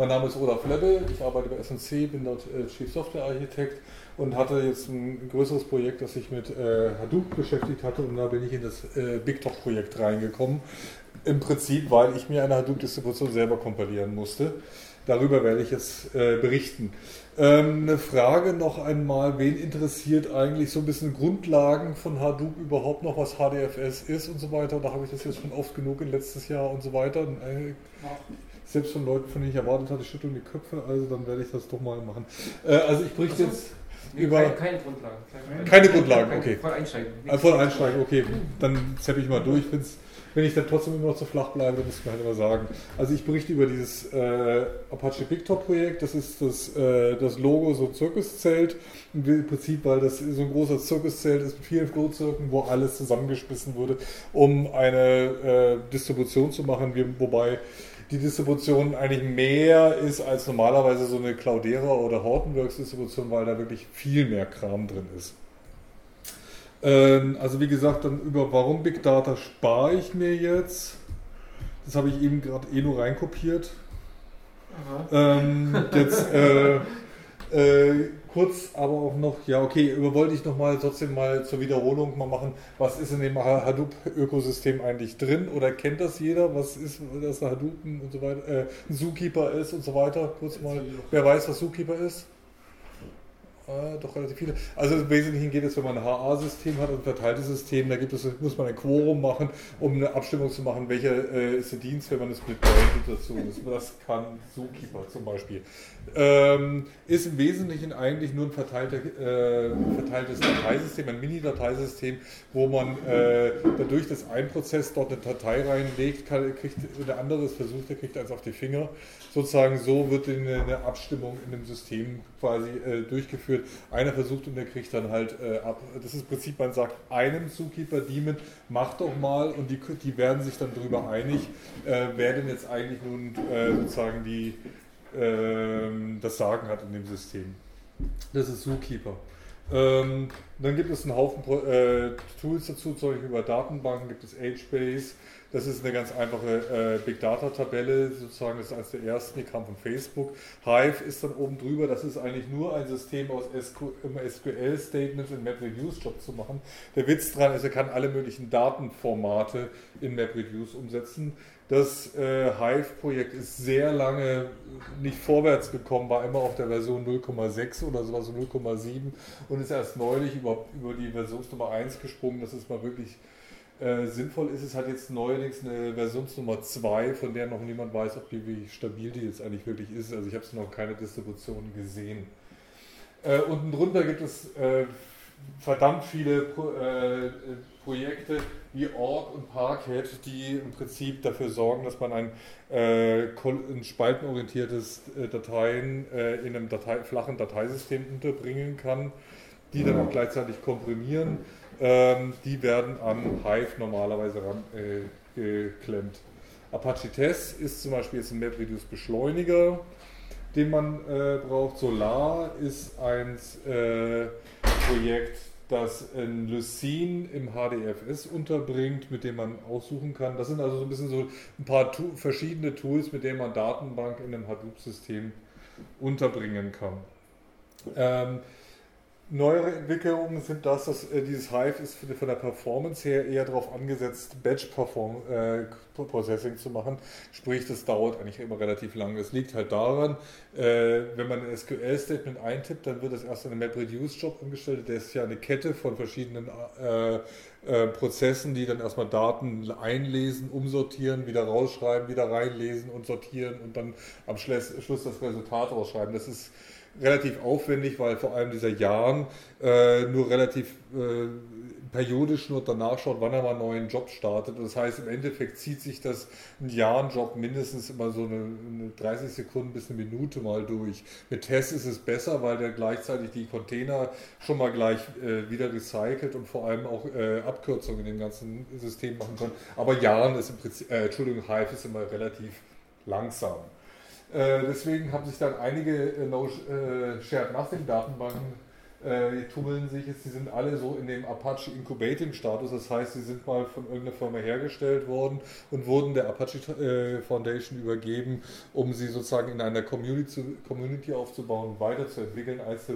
Mein Name ist Olaf Lebbe, ich arbeite bei S&C, bin dort Chief Software Architekt und hatte jetzt ein größeres Projekt, das sich mit Hadoop beschäftigt hatte, und da bin ich in das BigTalk-Projekt reingekommen. Im Prinzip, weil ich mir eine Hadoop-Distribution selber kompilieren musste. Darüber werde ich jetzt berichten. Eine Frage noch einmal: Wen interessiert eigentlich so ein bisschen Grundlagen von Hadoop überhaupt noch, was HDFS ist und so weiter? Da habe ich das jetzt schon oft genug in letztes Jahr und so weiter. Selbst von Leuten, von denen ich erwartet hatte, schütteln die Köpfe, also dann werde ich das doch mal machen. Also ich berichte jetzt über... Keine Grundlagen. Keine Grundlagen, okay. Voll einsteigen. Voll einsteigen, okay. Dann zappe ich mal durch. Wenn ich dann trotzdem immer noch zu flach bleibe, dann muss ich mir halt immer sagen. Also ich berichte über dieses Apache BigTalk-Projekt. Das ist das Logo, so ein Zirkuszelt. Im Prinzip, weil das so ein großer Zirkuszelt ist mit vielen Flohzirken, wo alles zusammengeschmissen wurde, um eine Distribution zu machen, wobei die Distribution eigentlich mehr ist als normalerweise so eine Cloudera oder Hortonworks Distribution, weil da wirklich viel mehr Kram drin ist. Also wie gesagt, dann über warum Big Data spare ich mir jetzt. Das habe ich eben gerade nur reinkopiert. Jetzt kurz aber auch noch, ja okay, wollte ich trotzdem mal zur Wiederholung mal machen, was ist in dem Hadoop-Ökosystem eigentlich drin, oder kennt das jeder, was ist das Hadoop und so weiter, ein Zookeeper ist und so weiter, kurz mal, wer weiß, was Zookeeper ist? Doch relativ viele. Also im Wesentlichen geht es, wenn man ein HA-System hat, ein verteiltes System, da muss man ein Quorum machen, um eine Abstimmung zu machen, welcher ist der Dienst, wenn man eine Split-Brain-Situation ist. Das kann Zookeeper zum Beispiel. Ist im Wesentlichen eigentlich nur ein verteiltes Dateisystem, ein Mini-Dateisystem, wo man dadurch, dass ein Prozess dort eine Datei reinlegt, kriegt der andere es versucht, der kriegt eins auf die Finger. Sozusagen so wird eine Abstimmung in dem System quasi durchgeführt. Einer versucht und der kriegt dann halt ab. Das ist im Prinzip, man sagt einem Zookeeper-Daemon, mach doch mal, und die werden sich dann darüber einig, wer denn jetzt eigentlich nun sozusagen das Sagen hat in dem System. Das ist Zookeeper. Dann gibt es einen Haufen Tools dazu, zum Beispiel über Datenbanken gibt es HBase. Das ist eine ganz einfache Big Data Tabelle, sozusagen, das ist eines der ersten, die kam von Facebook. Hive ist dann oben drüber, das ist eigentlich nur ein System aus SQL-Statements in MapReduce-Job zu machen. Der Witz dran ist, er kann alle möglichen Datenformate in MapReduce umsetzen. Das Hive-Projekt ist sehr lange nicht vorwärts gekommen, war immer auf der Version 0,6 oder sowas, 0,7, und ist erst neulich über die Versionsnummer 1 gesprungen. Das ist mal wirklich sinnvoll ist. Es hat jetzt neuerdings eine Versionsnummer 2, von der noch niemand weiß, wie stabil die jetzt eigentlich wirklich ist. Also ich habe es noch keine Distribution gesehen. Unten drunter gibt es verdammt viele Projekte wie Org und Parquet, die im Prinzip dafür sorgen, dass man ein spaltenorientiertes Dateien in einem flachen Dateisystem unterbringen kann, die dann auch gleichzeitig komprimieren. Die werden an Hive normalerweise geklemmt. Apache Test ist zum Beispiel jetzt ein MapReduce Beschleuniger, den man braucht. Solar ist ein Projekt, das ein Lucene im HDFS unterbringt, mit dem man aussuchen kann. Das sind also so ein bisschen so ein paar verschiedene Tools, mit denen man Datenbank in einem Hadoop-System unterbringen kann. Neuere Entwicklungen sind dass dieses Hive ist von der Performance her eher darauf angesetzt, Batch-Processing zu machen. Sprich, das dauert eigentlich immer relativ lange. Das liegt halt daran, wenn man ein SQL-Statement eintippt, dann wird das erst in einem MapReduce-Job umgestellt. Das ist ja eine Kette von verschiedenen Prozessen, die dann erstmal Daten einlesen, umsortieren, wieder rausschreiben, wieder reinlesen und sortieren und dann am Schluss das Resultat rausschreiben. Das ist relativ aufwendig, weil vor allem dieser Yarn nur relativ periodisch nur danach schaut, wann er mal einen neuen Job startet. Das heißt, im Endeffekt zieht sich das ein Yarn-Job mindestens immer so eine 30 Sekunden bis eine Minute mal durch. Mit Test ist es besser, weil der gleichzeitig die Container schon mal gleich wieder recycelt und vor allem auch Abkürzungen in dem ganzen System machen kann. Aber Yarn ist im Prinzip, Hive ist immer relativ langsam. Deswegen haben sich dann einige Shared Nothing Datenbanken tummeln sich jetzt, die sind alle so in dem Apache Incubating Status, das heißt, sie sind mal von irgendeiner Firma hergestellt worden und wurden der Apache Foundation übergeben, um sie sozusagen in einer Community aufzubauen und weiterzuentwickeln.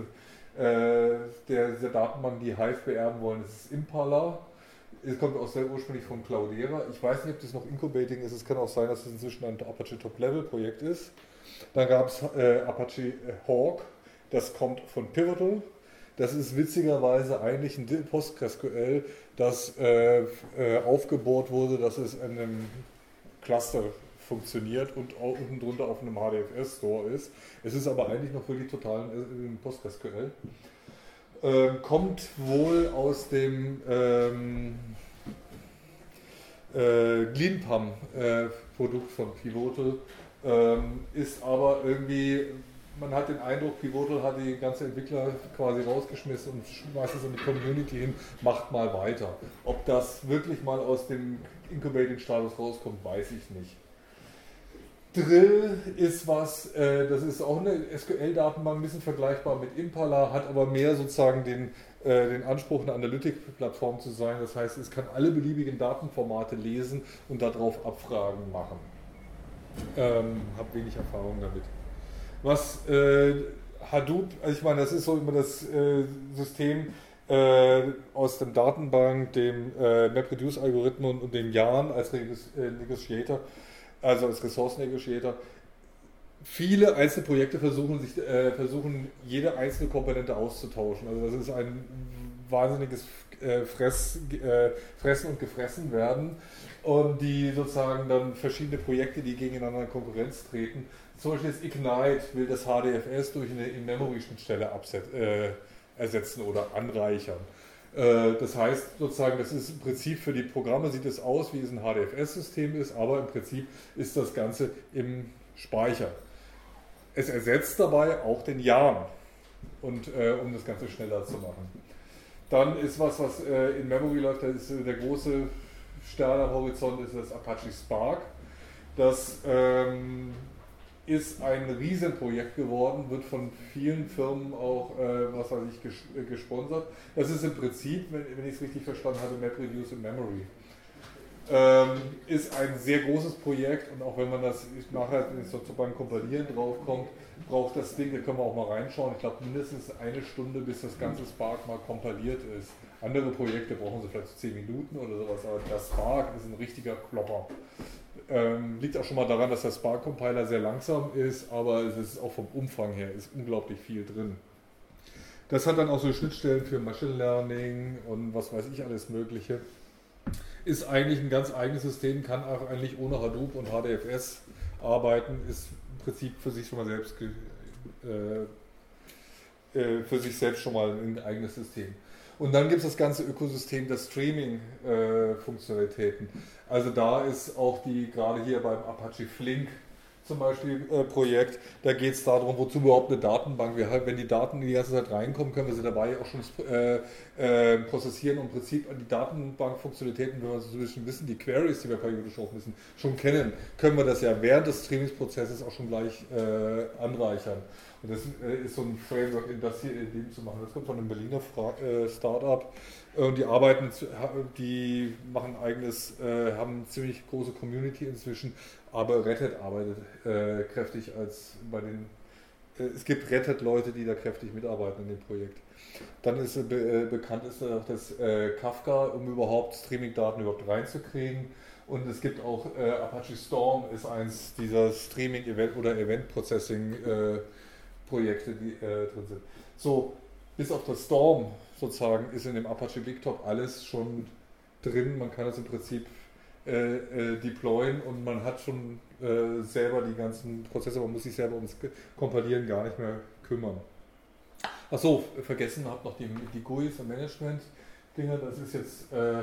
Dieser Datenbank, die Hive beerben wollen, das ist Impala. Es kommt ursprünglich von Cloudera. Ich weiß nicht, ob das noch Incubating ist. Es kann auch sein, dass es inzwischen ein Apache Top-Level-Projekt ist. Dann gab es Apache Hawk. Das kommt von Pivotal. Das ist witzigerweise eigentlich ein PostgreSQL, das aufgebohrt wurde, dass es in einem Cluster funktioniert und unten drunter auf einem HDFS-Store ist. Es ist aber eigentlich noch wirklich total ein PostgreSQL. Kommt wohl aus dem GleanPAM-Produkt von Pivotal, ist aber irgendwie, man hat den Eindruck, Pivotal hat die ganze Entwickler quasi rausgeschmissen und schmeißt es in die Community hin, macht mal weiter. Ob das wirklich mal aus dem Incubating-Status rauskommt, weiß ich nicht. Drill ist was, das ist auch eine SQL-Datenbank, ein bisschen vergleichbar mit Impala, hat aber mehr sozusagen den Anspruch, eine Analytic-Plattform zu sein. Das heißt, es kann alle beliebigen Datenformate lesen und darauf Abfragen machen. Habe wenig Erfahrung damit. Was Hadoop, also ich meine, das ist so immer das System aus dem Datenbank, dem MapReduce-Algorithmen und dem Yarn als Negotiator, also als Ressourcen-Negotiator. Viele einzelne Projekte versuchen jede einzelne Komponente auszutauschen. Also das ist ein wahnsinniges Fressen und gefressen werden und die sozusagen dann verschiedene Projekte, die gegeneinander in Konkurrenz treten. Zum Beispiel das Ignite will das HDFS durch eine In-Memory-Schnittstelle ersetzen oder anreichern. Das heißt sozusagen, das ist im Prinzip für die Programme sieht es aus, wie es ein HDFS-System ist, aber im Prinzip ist das Ganze im Speicher. Es ersetzt dabei auch den Yarn, und, um das Ganze schneller zu machen. Dann ist was in Memory läuft, das ist der große Sternehorizont, ist das Apache Spark. Das ist ein Riesenprojekt geworden, wird von vielen Firmen auch, gesponsert. Das ist im Prinzip, wenn ich es richtig verstanden habe, MapReduce in Memory. Ist ein sehr großes Projekt und auch wenn man das nachher so beim Kompilieren draufkommt, braucht das Ding, da können wir auch mal reinschauen, ich glaube mindestens eine Stunde, bis das ganze Spark mal kompiliert ist. Andere Projekte brauchen sie vielleicht 10 Minuten oder sowas, aber das Spark ist ein richtiger Klopper. Liegt auch schon mal daran, dass der Spark-Compiler sehr langsam ist, aber es ist auch vom Umfang her ist unglaublich viel drin. Das hat dann auch so Schnittstellen für Machine Learning und was weiß ich alles Mögliche. Ist eigentlich ein ganz eigenes System, kann auch eigentlich ohne Hadoop und HDFS arbeiten, ist im Prinzip für sich schon mal ein eigenes System. Und dann gibt es das ganze Ökosystem der Streaming-Funktionalitäten. Also da ist auch gerade hier beim Apache Flink zum Beispiel Projekt, da geht es darum, wozu überhaupt eine Datenbank. Wenn die Daten die ganze Zeit reinkommen, können wir sie dabei auch schon prozessieren und im Prinzip die Datenbank-Funktionalitäten, wenn wir so ein bisschen wissen, die Queries, die wir periodisch auch wissen, schon kennen, können wir das ja während des Streamingsprozesses auch schon gleich anreichern. Und das ist so ein Framework, das hier in dem zu machen. Das kommt von einem Berliner Startup. Und die machen haben eine ziemlich große Community inzwischen, aber Red Hat arbeitet kräftig es gibt Red Hat Leute, die da kräftig mitarbeiten in dem Projekt. Dann ist bekannt ist auch das Kafka, um überhaupt Streaming-Daten überhaupt reinzukriegen. Und es gibt auch Apache Storm, ist eins dieser Streaming-Event- oder Event-Processing-Projekte, die drin sind. So, bis auf das Storm sozusagen ist in dem Apache BigTop alles schon drin. Man kann es im Prinzip deployen und man hat schon selber die ganzen Prozesse, man muss sich selber ums Kompilieren gar nicht mehr kümmern. Achso, vergessen habe noch die GUIs und Management-Dinger, das ist jetzt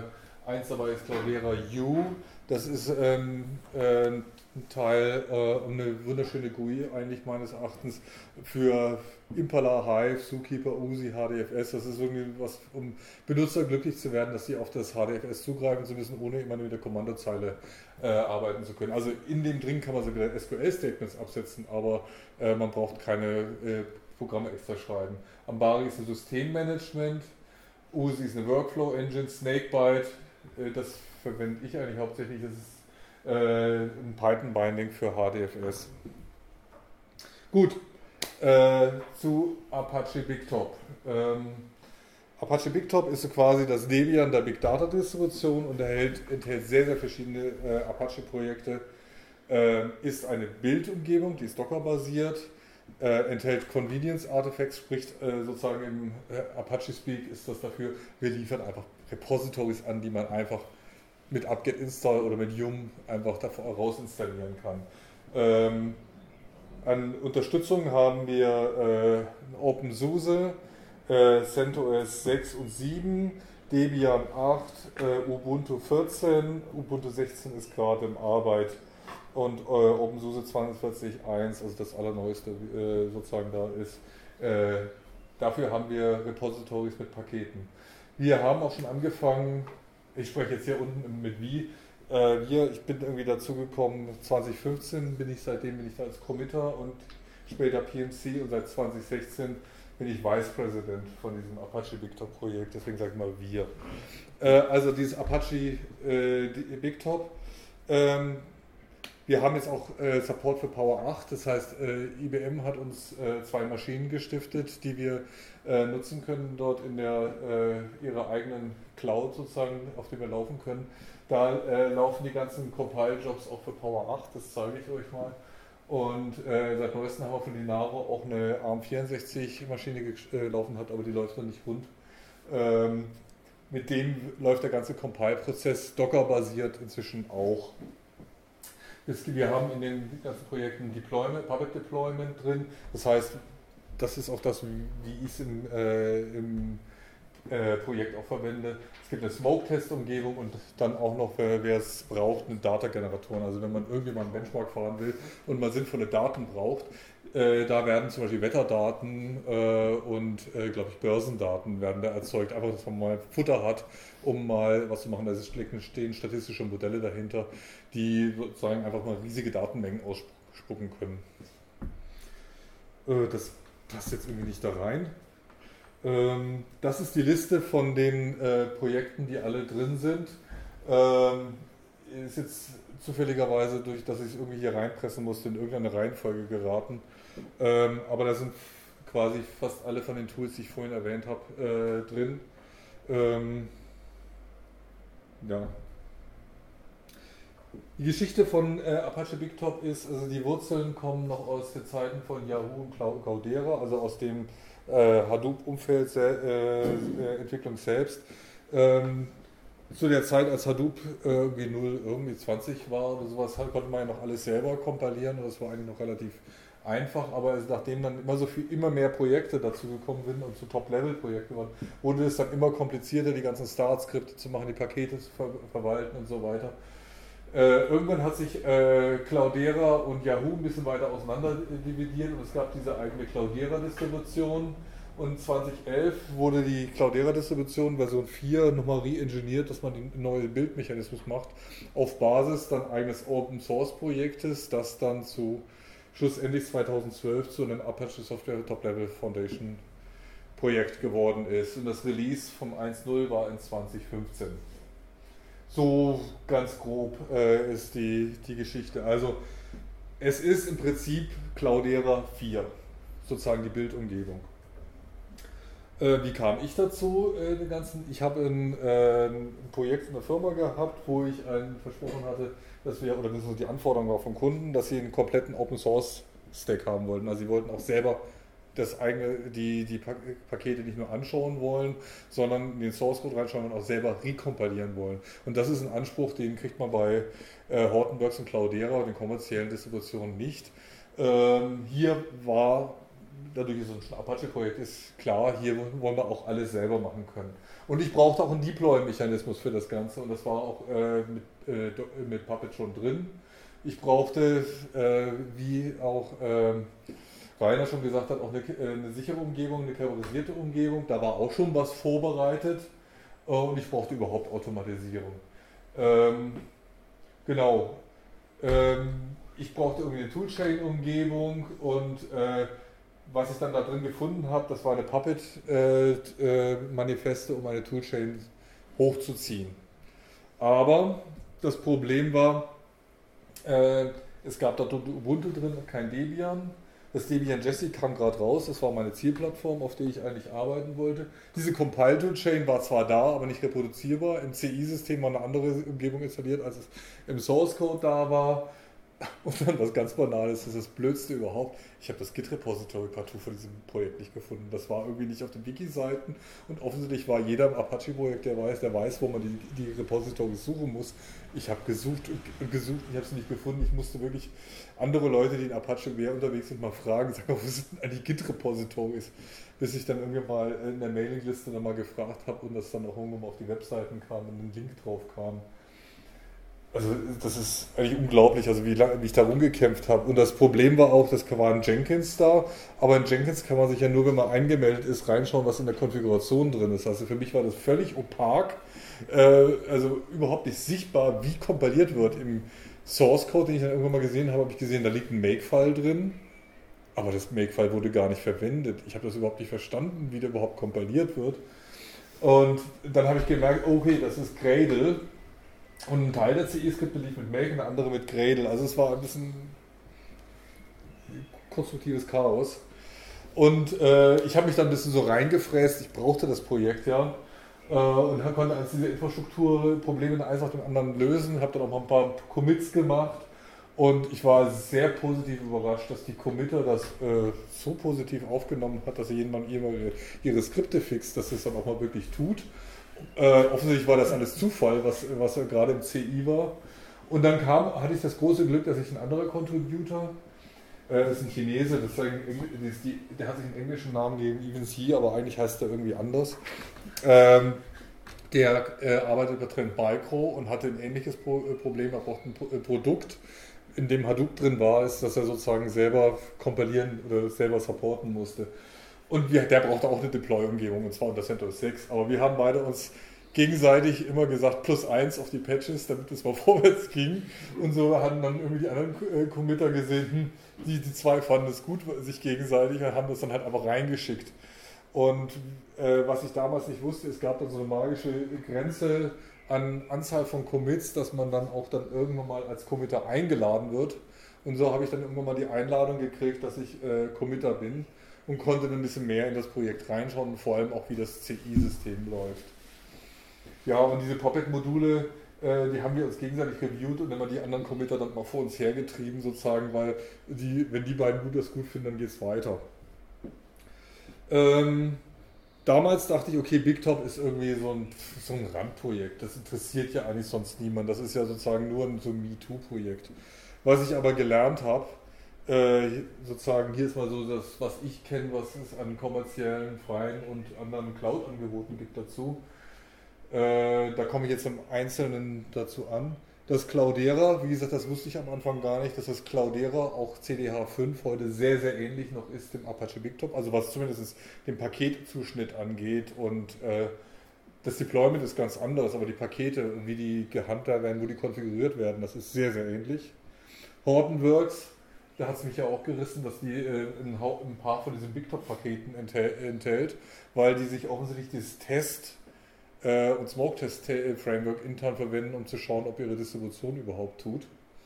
Eins dabei ist Cloudera U. Das ist ein Teil, eine wunderschöne GUI eigentlich meines Erachtens für Impala, Hive, Zookeeper, USI, HDFS. Das ist irgendwie was, um Benutzer glücklich zu werden, dass sie auf das HDFS zugreifen zu müssen, ohne immer nur mit der Kommandozeile arbeiten zu können. Also in dem drin kann man sogar SQL-Statements absetzen, aber man braucht keine Programme extra schreiben. Ambari ist ein Systemmanagement, USI ist eine Workflow-Engine, Snakebite, das verwende ich eigentlich hauptsächlich, das ist ein Python-Binding für HDFS. Gut, zu Apache BigTop. Apache BigTop ist so quasi das Debian der Big Data Distribution und enthält sehr, sehr verschiedene Apache-Projekte. Ist eine Bildumgebung, die ist Docker-basiert, enthält Convenience-Artifacts, sprich sozusagen im Apache-Speak ist das dafür, wir liefern einfach Repositories an, die man einfach mit apt-get install oder mit yum einfach davor raus installieren kann. An Unterstützung haben wir OpenSUSE, CentOS 6 und 7, Debian 8, Ubuntu 14, Ubuntu 16 ist gerade in Arbeit und OpenSUSE 42.1, also das allerneueste sozusagen da ist. Dafür haben wir Repositories mit Paketen. Wir haben auch schon angefangen, ich spreche jetzt hier unten mit wie, ich bin irgendwie dazu gekommen, 2015 seitdem bin ich da als Committer und später PMC und seit 2016 bin ich Vice President von diesem Apache BigTop Projekt, deswegen sage ich mal wir. Also dieses Apache BigTop, wir haben jetzt auch Support für Power 8, das heißt IBM hat uns 2 Maschinen gestiftet, die wir nutzen können dort in ihrer eigenen Cloud sozusagen, auf der wir laufen können. Da laufen die ganzen Compile-Jobs auch für Power 8, das zeige ich euch mal. Und seit neuestem haben wir von Linaro auch eine ARM64 Maschine laufen hat, aber die läuft noch nicht rund. Mit dem läuft der ganze Compile-Prozess Docker-basiert inzwischen auch. Wir haben in den ganzen Projekten Public Deployment drin, das heißt, das ist auch das, wie ich es im Projekt auch verwende. Es gibt eine Smoke-Test-Umgebung und dann auch noch, wer es braucht, eine Data-Generatoren. Also wenn man irgendwie mal einen Benchmark fahren will und mal sinnvolle Daten braucht, da werden zum Beispiel Wetterdaten und, glaube ich, Börsendaten werden da erzeugt. Einfach, dass man mal Futter hat, um mal was zu machen. Da stehen statistische Modelle dahinter, die sozusagen einfach mal riesige Datenmengen ausspucken können. Das passt jetzt irgendwie nicht da rein. Das ist die Liste von den Projekten, die alle drin sind. Ist jetzt zufälligerweise, durch dass ich es irgendwie hier reinpressen musste, in irgendeine Reihenfolge geraten. Aber da sind quasi fast alle von den Tools, die ich vorhin erwähnt habe, drin. Ja. Die Geschichte von Apache BigTop ist, also die Wurzeln kommen noch aus den Zeiten von Yahoo und Cloudera, also aus dem Hadoop-Umfeld Entwicklung selbst. Zu der Zeit, als Hadoop irgendwie 20 war oder sowas, konnte man ja noch alles selber kompilieren und das war eigentlich noch relativ einfach, aber nachdem dann immer mehr Projekte dazu gekommen sind und zu Top-Level-Projekten waren, wurde es dann immer komplizierter, die ganzen Start-Skripte zu machen, die Pakete zu verwalten und so weiter. Irgendwann hat sich Cloudera und Yahoo ein bisschen weiter auseinander dividiert und es gab diese eigene Cloudera-Distribution und 2011 wurde die Cloudera-Distribution Version 4 nochmal re-engineert, dass man den neuen Bildmechanismus macht, auf Basis dann eines Open-Source-Projektes, das dann schlussendlich 2012 zu einem Apache Software Top-Level Foundation Projekt geworden ist und das Release vom 1.0 war in 2015. So ganz grob ist die Geschichte. Also es ist im Prinzip Cloudera 4, sozusagen die Bildumgebung. Wie kam ich dazu? Ich habe ein Projekt in der Firma gehabt, wo ich einen versprochen hatte, dass wir, oder die Anforderung war vom Kunden, dass sie einen kompletten Open Source Stack haben wollten. Also sie wollten auch selber die Pakete nicht nur anschauen wollen, sondern in den Source Code reinschauen und auch selber recompilieren wollen. Und das ist ein Anspruch, den kriegt man bei Hortonworks und Cloudera, den kommerziellen Distributionen nicht. Hier war dadurch ist es ein Apache-Projekt, ist klar, hier wollen wir auch alles selber machen können. Und ich brauchte auch einen Deploy-Mechanismus für das Ganze und das war auch mit Puppet schon drin. Ich brauchte, wie auch Rainer schon gesagt hat, auch eine sichere Umgebung, eine terrorisierte Umgebung. Da war auch schon was vorbereitet und ich brauchte überhaupt Automatisierung. Genau. Ich brauchte irgendwie eine Toolchain-Umgebung und was ich dann da drin gefunden habe, das war eine Puppet-Manifeste, um eine Toolchain hochzuziehen. Aber das Problem war, es gab da Ubuntu drin und kein Debian. Das Debian Jessie kam gerade raus, das war meine Zielplattform, auf der ich eigentlich arbeiten wollte. Diese Compile-Toolchain war zwar da, aber nicht reproduzierbar. Im CI-System war eine andere Umgebung installiert, als es im Source-Code da war. Und dann was ganz Banales, das ist das Blödste überhaupt. Ich habe das Git-Repository partout von diesem Projekt nicht gefunden. Das war irgendwie nicht auf den Wiki-Seiten und offensichtlich war jeder im Apache-Projekt, der weiß, wo man die Repositories suchen muss. Ich habe gesucht und gesucht, ich habe sie nicht gefunden. Ich musste wirklich andere Leute, die in Apache mehr unterwegs sind, mal fragen, sagen, wo sind denn eigentlich Git-Repositories? Bis ich dann irgendwann mal in der Mailingliste dann mal gefragt habe und das dann auch irgendwann mal auf die Webseiten kam und ein Link drauf kam. Also das ist eigentlich unglaublich, also wie lange ich da rumgekämpft habe. Und das Problem war auch, das war in Jenkins da, aber in Jenkins kann man sich ja nur, wenn man eingemeldet ist, reinschauen, was in der Konfiguration drin ist. Also für mich war das völlig opak, also überhaupt nicht sichtbar, wie kompiliert wird. Im Source Code, den ich dann irgendwann mal gesehen habe ich gesehen, da liegt ein Makefile drin, aber das Makefile wurde gar nicht verwendet. Ich habe das überhaupt nicht verstanden, wie der überhaupt kompiliert wird. Und dann habe ich gemerkt, okay, das ist Gradle. Und ein Teil der CI-Skripte lief mit Make und der andere mit Gradle. Also es war ein bisschen konstruktives Chaos. Und ich habe mich dann ein bisschen so reingefräst. Ich brauchte das Projekt ja. Und konnte also diese Infrastrukturprobleme eins nach dem anderen lösen. Habe dann auch mal ein paar Commits gemacht. Und ich war sehr positiv überrascht, dass die Committer das so positiv aufgenommen hat, dass jemand ihre Skripte fixt, dass es dann auch mal wirklich tut. Offensichtlich war das alles Zufall, was gerade im CI war. Und dann hatte ich das große Glück, dass ich ein anderer Contributor, das ist ein Chinese, der hat sich einen englischen Namen gegeben, Evans aber eigentlich heißt er irgendwie anders. Der arbeitet bei Trend Micro und hatte ein ähnliches Problem. Er braucht ein Produkt, in dem Hadoop drin war, ist, dass er sozusagen selber kompilieren oder selber supporten musste. Und der brauchte auch eine Deploy-Umgebung, und zwar unter CentOS 6. Aber wir haben beide uns gegenseitig immer gesagt, +1 auf die Patches, damit es mal vorwärts ging. Und so hatten dann irgendwie die anderen Committer gesehen, die zwei fanden es gut, sich gegenseitig, und haben das dann halt einfach reingeschickt. Und was ich damals nicht wusste, es gab dann so eine magische Grenze an Anzahl von Commits, dass man dann auch dann irgendwann mal als Committer eingeladen wird. Und so habe ich dann irgendwann mal die Einladung gekriegt, dass ich Committer bin. Und konnte dann ein bisschen mehr in das Projekt reinschauen und vor allem auch, wie das CI-System läuft. Ja, und diese Puppet-Module, die haben wir uns gegenseitig reviewt und immer die anderen Committer dann mal vor uns hergetrieben, sozusagen, weil wenn die beiden das gut finden, dann geht es weiter. Damals dachte ich, okay, BigTop ist irgendwie so ein Randprojekt, das interessiert ja eigentlich sonst niemand, das ist ja sozusagen nur so ein MeToo-Projekt. Was ich aber gelernt habe, sozusagen, hier ist mal so das, was ich kenne, was es an kommerziellen, freien und anderen Cloud-Angeboten gibt dazu. Da komme ich jetzt im Einzelnen dazu an. Das Cloudera, wie gesagt, das wusste ich am Anfang gar nicht, dass das Cloudera auch CDH5 heute sehr, sehr ähnlich noch ist dem Apache BigTop, also was zumindest den Paketzuschnitt angeht, und das Deployment ist ganz anders, aber die Pakete und wie die gehandhabt werden, wo die konfiguriert werden, das ist sehr, sehr ähnlich. Hortonworks, da hat es mich ja auch gerissen, dass die ein paar von diesen BigTop-Paketen enthält, weil die sich offensichtlich dieses Test- und Smoke-Test-Framework intern verwenden, um zu schauen, ob ihre Distribution überhaupt tut.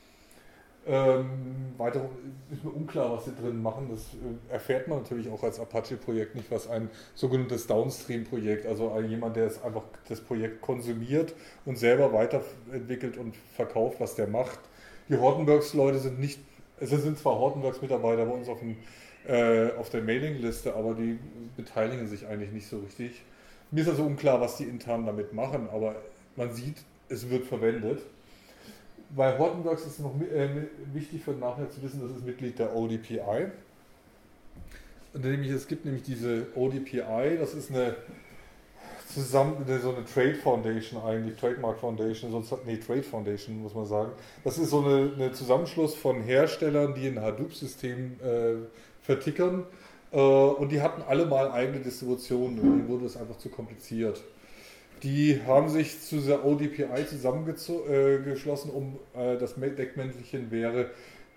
Weiter ist mir unklar, was sie drin machen. Das erfährt man natürlich auch als Apache-Projekt nicht, was ein sogenanntes Downstream-Projekt, also jemand, der es einfach das Projekt konsumiert und selber weiterentwickelt und verkauft, was der macht. Die Hortonworks-Leute sind nicht, es sind zwar Hortonworks-Mitarbeiter bei uns auf der Mailingliste, aber die beteiligen sich eigentlich nicht so richtig. Mir ist also unklar, was die intern damit machen, aber man sieht, es wird verwendet. Bei Hortonworks ist es noch wichtig für nachher zu wissen, das ist Mitglied der ODPI. nämlich, es gibt nämlich diese ODPI, das ist so eine Trade Foundation eigentlich, Trademark Foundation, Trade Foundation muss man sagen. Das ist so eine Zusammenschluss von Herstellern, die ein Hadoop-System vertickern und die hatten alle mal eigene Distributionen und denen wurde das einfach zu kompliziert. Die haben sich zu dieser ODPI zusammengeschlossen, das Deckmäntelchen wäre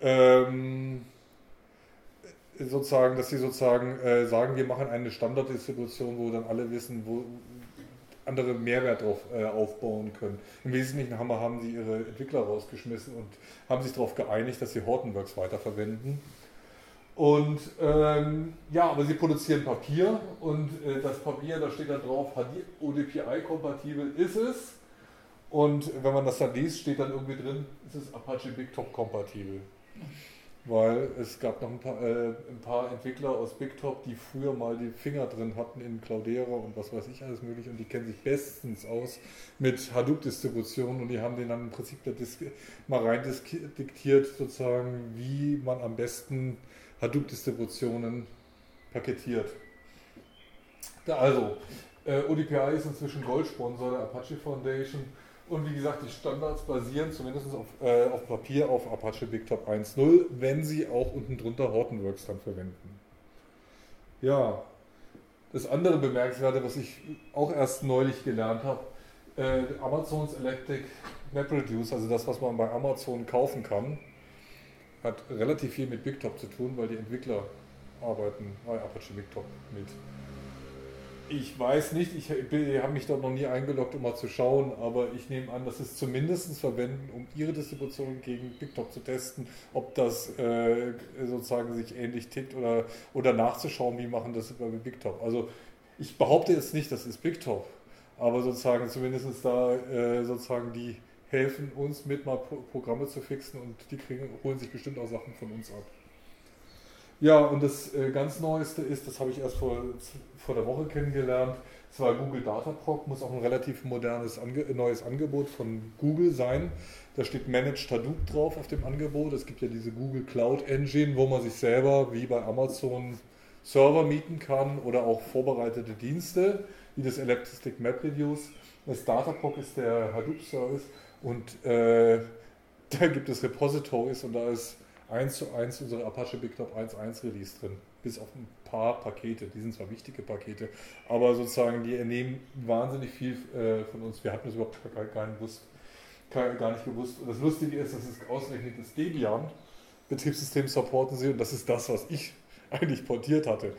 sozusagen, dass sie sozusagen sagen, wir machen eine Standarddistribution, wo dann alle wissen, wo andere Mehrwert drauf aufbauen können. Im Wesentlichen haben sie ihre Entwickler rausgeschmissen und haben sich darauf geeinigt, dass sie Hortonworks weiterverwenden. Und ja, aber sie produzieren Papier und das Papier, da steht dann drauf, ODPI-kompatibel ist es. Und wenn man das dann liest, steht dann irgendwie drin, ist es Apache BigTop kompatibel. Weil es gab noch ein paar Entwickler aus BigTop, die früher mal die Finger drin hatten in Cloudera und was weiß ich alles mögliche und die kennen sich bestens aus mit Hadoop-Distributionen und die haben denen dann im Prinzip mal rein diktiert sozusagen, wie man am besten Hadoop-Distributionen paketiert. Also, ODPI ist inzwischen Goldsponsor der Apache Foundation. Und wie gesagt, die Standards basieren zumindest auf Papier auf Apache BigTop 1.0, wenn sie auch unten drunter Hortonworks dann verwenden. Ja, das andere Bemerkenswerte, was ich auch erst neulich gelernt habe, Amazons Elastic MapReduce, also das, was man bei Amazon kaufen kann, hat relativ viel mit BigTop zu tun, weil die Entwickler arbeiten bei Apache BigTop mit. Ich weiß nicht, ich habe mich dort noch nie eingeloggt, um mal zu schauen, aber ich nehme an, dass sie es zumindest verwenden, um ihre Distribution gegen BigTop zu testen, ob das sozusagen sich ähnlich tickt oder nachzuschauen, wie machen das bei BigTop. Also ich behaupte jetzt nicht, das ist BigTop, aber sozusagen zumindest da sozusagen die helfen uns mit mal Programme zu fixen und die holen sich bestimmt auch Sachen von uns ab. Ja, und das ganz Neueste ist, das habe ich erst vor der Woche kennengelernt, es war Google Dataproc, muss auch ein relativ modernes neues Angebot von Google sein. Da steht Managed Hadoop drauf auf dem Angebot. Es gibt ja diese Google Cloud Engine, wo man sich selber wie bei Amazon Server mieten kann oder auch vorbereitete Dienste, wie das Elastic MapReduce. Das Dataproc ist der Hadoop-Service und da gibt es Repositories und da ist 1:1 unsere Apache BigTop 1.1 Release drin, bis auf ein paar Pakete. Die sind zwar wichtige Pakete, aber sozusagen die nehmen wahnsinnig viel von uns. Wir hatten es überhaupt gar nicht gewusst. Und das Lustige ist, dass es ausgerechnet das Debian Betriebssystem supporten sie und das ist das, was ich eigentlich portiert hatte.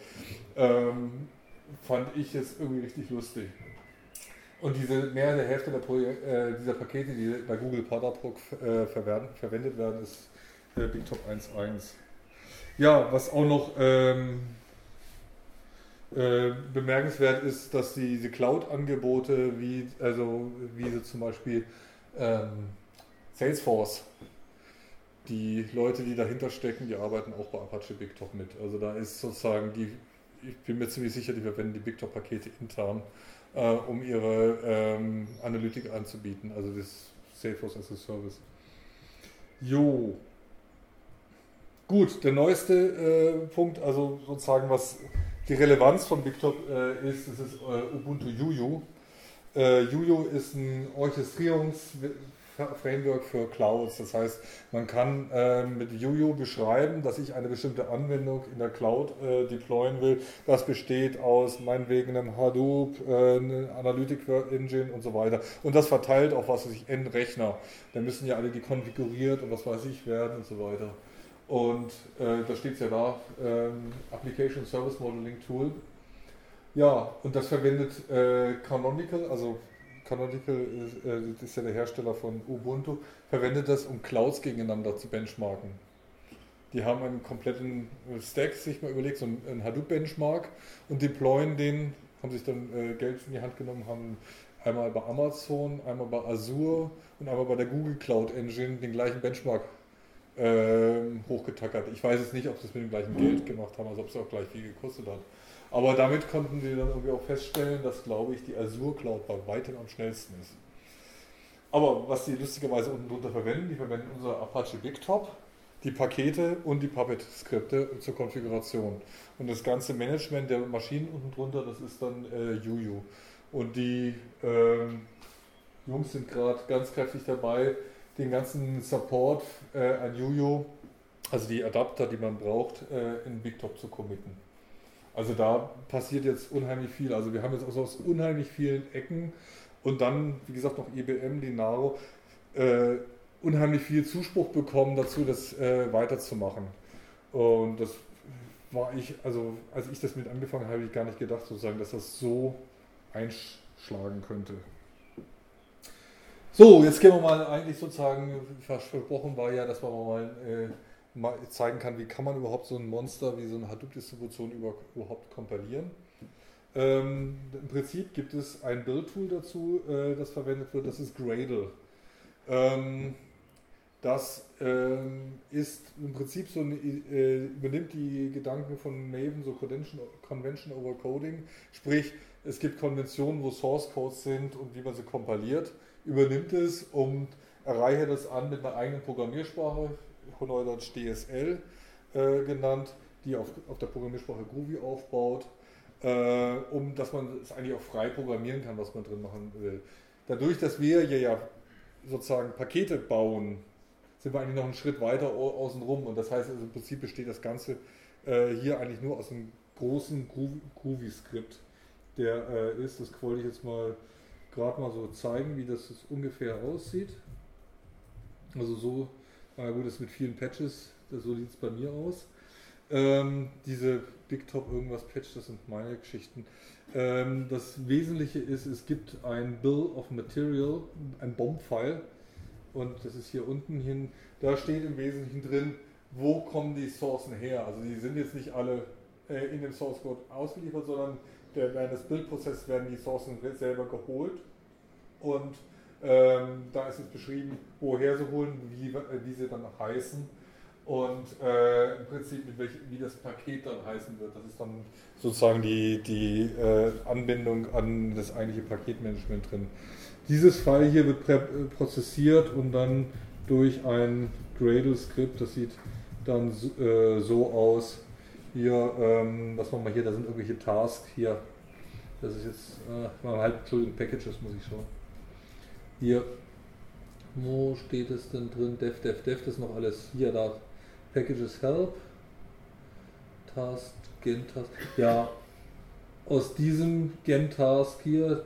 Fand ich jetzt irgendwie richtig lustig. Und mehr der Hälfte dieser Pakete, die bei Google Dataproc verwendet werden, ist BigTop 1.1. Ja, was auch noch bemerkenswert ist, dass diese Cloud-Angebote wie so zum Beispiel Salesforce, die Leute, die dahinter stecken, die arbeiten auch bei Apache BigTop mit. Also da ist sozusagen ich bin mir ziemlich sicher, die verwenden die BigTop-Pakete intern, um ihre Analytik anzubieten, also das Salesforce as a Service. Jo. Gut, der neueste Punkt, also sozusagen was die Relevanz von BigTop ist, das ist Ubuntu UU. UU ist ein Orchestrierungsframework für Clouds, das heißt, man kann mit UU beschreiben, dass ich eine bestimmte Anwendung in der Cloud deployen will. Das besteht aus meinetwegen einem Hadoop, einer Analytic Engine und so weiter. Und das verteilt auf was weiß ich, N Rechner. Da müssen ja alle die konfiguriert und was weiß ich werden und so weiter. Und da steht es ja da, Application Service Modeling Tool. Ja, und das verwendet Canonical, also Canonical ist ja der Hersteller von Ubuntu, verwendet das, um Clouds gegeneinander zu benchmarken. Die haben einen kompletten Stack sich mal überlegt, so einen Hadoop-Benchmark und deployen den, haben sich dann Geld in die Hand genommen, haben einmal bei Amazon, einmal bei Azure und einmal bei der Google Cloud Engine den gleichen Benchmark hochgetackert. Ich weiß jetzt nicht, ob sie es mit dem gleichen Geld gemacht haben, also ob es auch gleich viel gekostet hat. Aber damit konnten sie dann irgendwie auch feststellen, dass, glaube ich, die Azure Cloud bei weitem am schnellsten ist. Aber was sie lustigerweise unten drunter verwenden, die verwenden unser Apache BigTop. die Pakete und die Puppet-Skripte zur Konfiguration. Und das ganze Management der Maschinen unten drunter, das ist dann Juju. Und die Jungs sind gerade ganz kräftig dabei, den ganzen Support an Juju, also die Adapter, die man braucht, in BigTop zu committen. Also da passiert jetzt unheimlich viel. Also wir haben jetzt aus unheimlich vielen Ecken und dann, wie gesagt, noch IBM, Linaro, unheimlich viel Zuspruch bekommen dazu, das weiterzumachen. Und das war also als ich das mit angefangen habe, habe ich gar nicht gedacht, sozusagen, dass das so einschlagen könnte. So, jetzt gehen wir mal eigentlich sozusagen, versprochen war ja, dass man mal zeigen kann, wie kann man überhaupt so ein Monster wie so eine Hadoop-Distribution überhaupt kompilieren. Im Prinzip gibt es ein Build-Tool dazu, das verwendet wird, das ist Gradle. Das ist im Prinzip so übernimmt die Gedanken von Maven, so Convention over Coding, sprich es gibt Konventionen, wo Source Codes sind und wie man sie kompiliert, übernimmt es und erreiche das an mit einer eigenen Programmiersprache, Neudeutsch DSL genannt, die auf der Programmiersprache Groovy aufbaut, dass man es eigentlich auch frei programmieren kann, was man drin machen will. Dadurch, dass wir hier ja sozusagen Pakete bauen, sind wir eigentlich noch einen Schritt weiter außen rum und das heißt, also im Prinzip besteht das Ganze hier eigentlich nur aus einem großen Groovy-Skript, der ist, das wollte ich jetzt mal gerade mal so zeigen, wie das ungefähr aussieht. Also so, gut, das mit vielen Patches, so sieht es bei mir aus. Diese BigTop irgendwas Patch, das sind meine Geschichten. Das Wesentliche ist, es gibt ein Bill of Material, ein BOM-File und das ist hier unten hin, da steht im Wesentlichen drin, wo kommen die Sourcen her. Also die sind jetzt nicht alle in dem Source Code ausgeliefert, sondern während des Bildprozesses werden die Sourcen selber geholt und da ist jetzt beschrieben, woher sie holen, wie sie dann heißen und im Prinzip wie das Paket dann heißen wird. Das ist dann sozusagen die Anbindung an das eigentliche Paketmanagement drin. Dieses File hier wird prozessiert und dann durch ein Gradle-Skript, das sieht dann so aus. Hier, was machen wir hier, da sind irgendwelche Tasks hier. Das ist jetzt, Entschuldigung, Packages muss ich schauen. Hier, wo steht es denn drin? Dev, das ist noch alles hier, da. Packages Help, Task, Gen-Task. Ja, aus diesem Gen-Task hier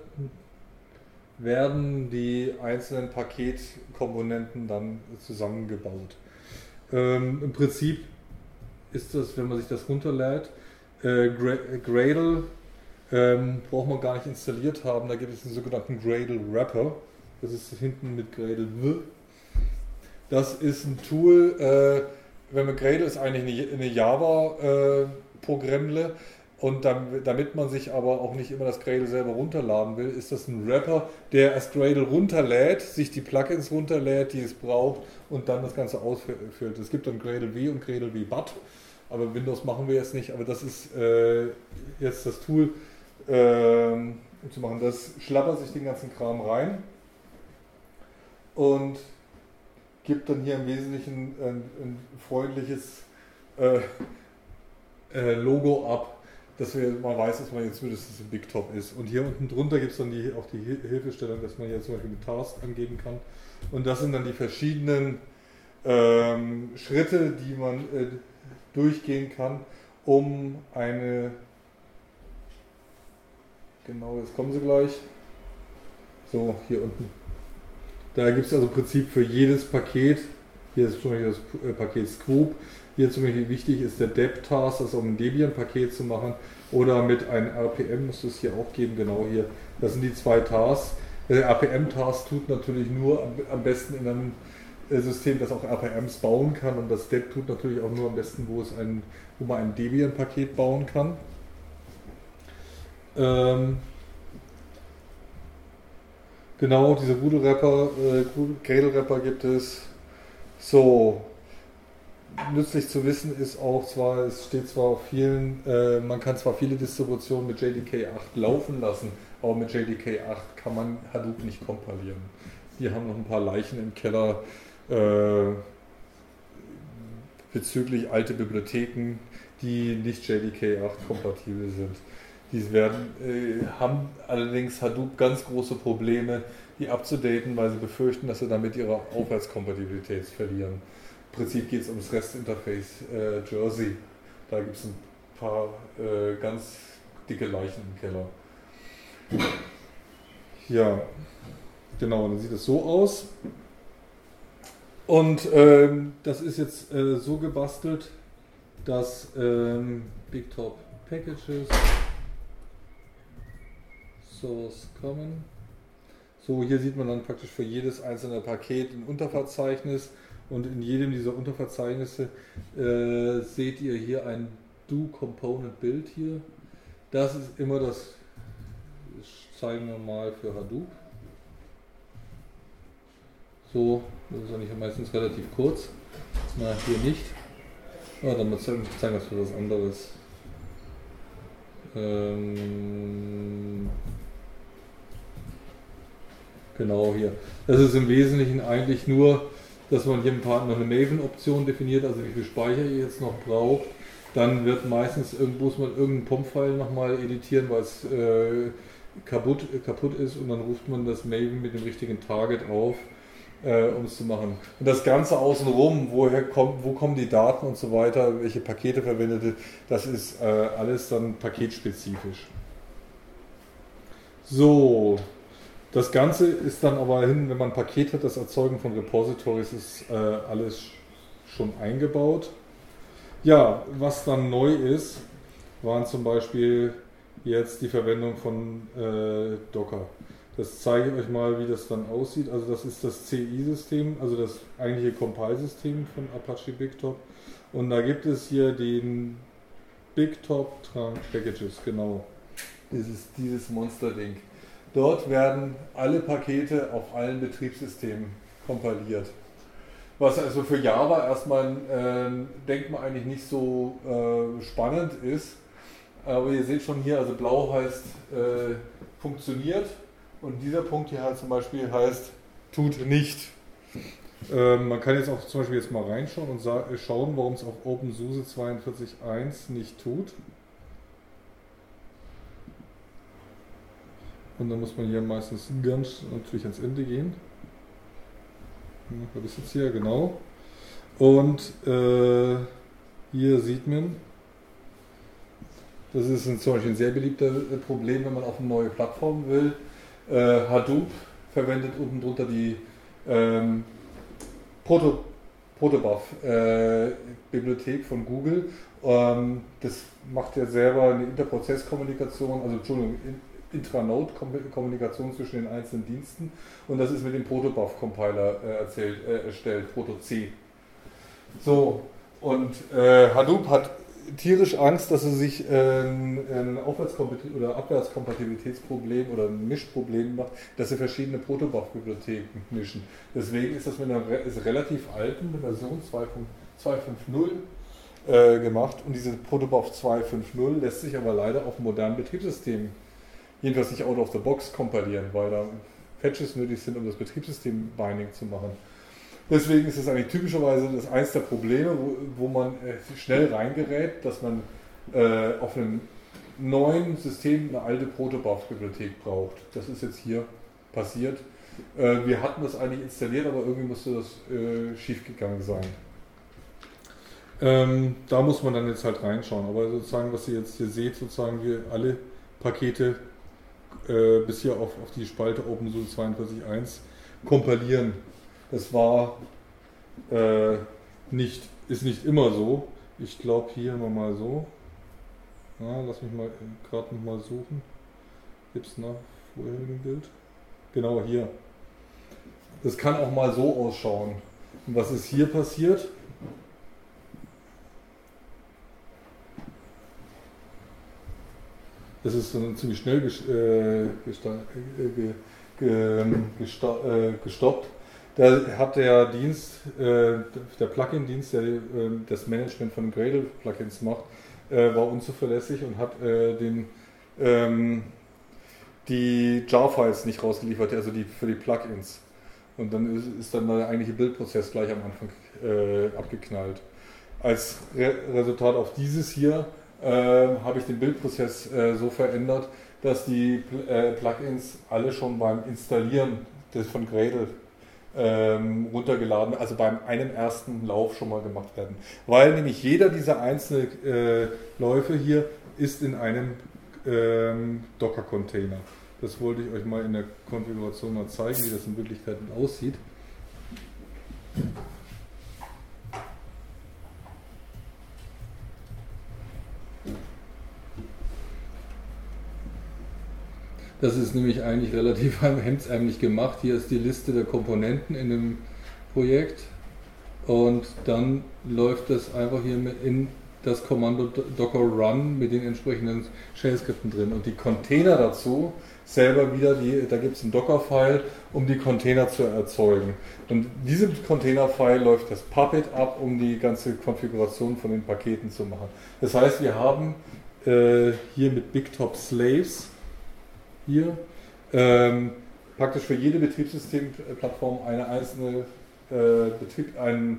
werden die einzelnen Paketkomponenten dann zusammengebaut. Im Prinzip ist das, wenn man sich das runterlädt, Gradle braucht man gar nicht installiert haben, da gibt es den sogenannten Gradle Wrapper. Das ist hinten mit Gradle W. Das ist ein Tool, wenn man Gradle ist eigentlich eine Java-Programmle und damit man sich aber auch nicht immer das Gradle selber runterladen will, ist das ein Wrapper, der erst Gradle runterlädt, sich die Plugins runterlädt, die es braucht und dann das Ganze ausfüllt. Es gibt dann Gradle W und Gradle W But, aber Windows machen wir jetzt nicht, aber das ist jetzt das Tool, um zu machen. Das schlappert sich den ganzen Kram rein und gibt dann hier im Wesentlichen ein freundliches Logo ab, dass man weiß, dass man jetzt mindestens im BigTop ist. Und hier unten drunter gibt es dann auch die Hilfestellung, dass man jetzt zum Beispiel mit Task angeben kann. Und das sind dann die verschiedenen Schritte, die man durchgehen kann, um eine, genau, jetzt kommen sie gleich, so hier unten. Da gibt es also im Prinzip für jedes Paket, hier ist zum Beispiel das Paket Scoop, hier zum Beispiel wichtig ist der Deb-Task, das um ein Debian-Paket zu machen, oder mit einem RPM muss es hier auch geben, genau hier. Das sind die zwei Tasks. Der RPM-Task tut natürlich nur am besten in einem System, das auch RPMs bauen kann, und das Deb tut natürlich auch nur am besten, wo man ein Debian-Paket bauen kann. Genau, diese Gradle-Wrapper gibt es. So, nützlich zu wissen ist auch zwar, es steht zwar auf vielen, man kann zwar viele Distributionen mit JDK 8 laufen lassen, aber mit JDK 8 kann man Hadoop nicht kompilieren. Die haben noch ein paar Leichen im Keller. bezüglich alte Bibliotheken, die nicht JDK 8 kompatibel sind. Die haben allerdings Hadoop ganz große Probleme, die abzudaten, weil sie befürchten, dass sie damit ihre Aufwärtskompatibilität verlieren. Im Prinzip geht es ums REST-Interface Jersey. Da gibt es ein paar ganz dicke Leichen im Keller. Ja, genau, dann sieht es so aus. Und das ist jetzt so gebastelt, dass BigTop Packages Source Common. So, hier sieht man dann praktisch für jedes einzelne Paket ein Unterverzeichnis und in jedem dieser Unterverzeichnisse seht ihr hier ein Do-Component-Bild hier. Das ist immer das, zeigen wir mal für Hadoop. So, das ist eigentlich meistens relativ kurz. Na, hier nicht. Ah, dann zeigen wir es für was anderes. Genau hier. Das ist im Wesentlichen eigentlich nur, dass man hier ein paar noch eine Maven-Option definiert, also wie viel Speicher ihr jetzt noch braucht. Dann wird meistens muss man irgendeinen POM-File nochmal editieren, weil es kaputt ist und dann ruft man das Maven mit dem richtigen Target auf, um es zu machen. Und das Ganze außenrum, wo kommen die Daten und so weiter, welche Pakete verwendet, das ist alles dann paketspezifisch. So. Das Ganze ist dann aber wenn man ein Paket hat, das Erzeugen von Repositories ist alles schon eingebaut. Ja, was dann neu ist, waren zum Beispiel jetzt die Verwendung von Docker. Das zeige ich euch mal, wie das dann aussieht. Also das ist das CI-System, also das eigentliche Compile-System von Apache BigTop. Und da gibt es hier den BigTop Trunk Packages, genau. Dieses Monster-Ding. Dort werden alle Pakete auf allen Betriebssystemen kompiliert. Was also für Java erstmal, denkt man eigentlich nicht so spannend ist. Aber ihr seht schon hier, also blau heißt funktioniert und dieser Punkt hier halt zum Beispiel heißt tut nicht. Man kann jetzt auch zum Beispiel jetzt mal reinschauen und schauen, warum es auf OpenSUSE 42.1 nicht tut. Und dann muss man hier meistens ganz natürlich ans Ende gehen. Was ist jetzt hier? Genau. Und hier sieht man, das ist zum Beispiel ein sehr beliebter Problem, wenn man auf eine neue Plattform will. Hadoop verwendet unten drunter die Protobuf-Bibliothek von Google. Das macht ja selber eine Interprozesskommunikation, also Entschuldigung, Intranode-Kommunikation zwischen den einzelnen Diensten und das ist mit dem Protobuf-Compiler erstellt, Proto-C. So, und Hadoop hat tierisch Angst, dass sie sich ein oder Abwärtskompatibilitätsproblem oder ein Mischproblem macht, dass sie verschiedene Protobuf-Bibliotheken mischen. Deswegen ist das mit einer relativ alten Version 2.5.0 gemacht und diese Protobuf 2.5.0 lässt sich aber leider auf modernen Betriebssystemen jedenfalls nicht out of the box kompilieren, weil da Patches nötig sind, um das Betriebssystem-Binding zu machen. Deswegen ist es eigentlich typischerweise eines der Probleme, wo man schnell reingerät, dass man auf einem neuen System eine alte Protobuf-Bibliothek braucht. Das ist jetzt hier passiert. Wir hatten das eigentlich installiert, aber irgendwie musste das schief gegangen sein. Da muss man dann jetzt halt reinschauen. Aber sozusagen, was ihr jetzt hier seht, sozusagen wir alle Pakete bis hier auf die Spalte OpenSUSE 42.1 kompilieren. Das war ist nicht immer so. Ich glaube hier mal so. Ja, lass mich mal gerade nochmal suchen. Gibt es nach vorherigen Bild? Genau hier. Das kann auch mal so ausschauen. Und was ist hier passiert? Das ist dann ziemlich schnell gestoppt. Da hat der Dienst, der Plugin-Dienst, der das Management von Gradle-Plugins macht, war unzuverlässig und hat die Jar-Files nicht rausgeliefert, also für die Plugins. Und dann ist dann der eigentliche Bildprozess gleich am Anfang abgeknallt. als Resultat auf dieses hier habe ich den Bildprozess so verändert, dass die Plugins alle schon beim Installieren von Gradle runtergeladen, also beim einem ersten Lauf schon mal gemacht werden. Weil nämlich jeder dieser einzelnen Läufe hier ist in einem Docker-Container. Das wollte ich euch mal in der Konfiguration mal zeigen, wie das in Wirklichkeit aussieht. Das ist nämlich eigentlich relativ hemdsärmlich gemacht. Hier ist die Liste der Komponenten in dem Projekt und dann läuft das einfach hier in das Kommando docker run mit den entsprechenden Shell-Skripten drin. Und die Container dazu selber wieder, da gibt es einen Docker-File, um die Container zu erzeugen. Und diesem Container-File läuft das Puppet ab, um die ganze Konfiguration von den Paketen zu machen. Das heißt, wir haben hier mit BigTop Slaves hier praktisch für jede Betriebssystemplattform eine einzelne einen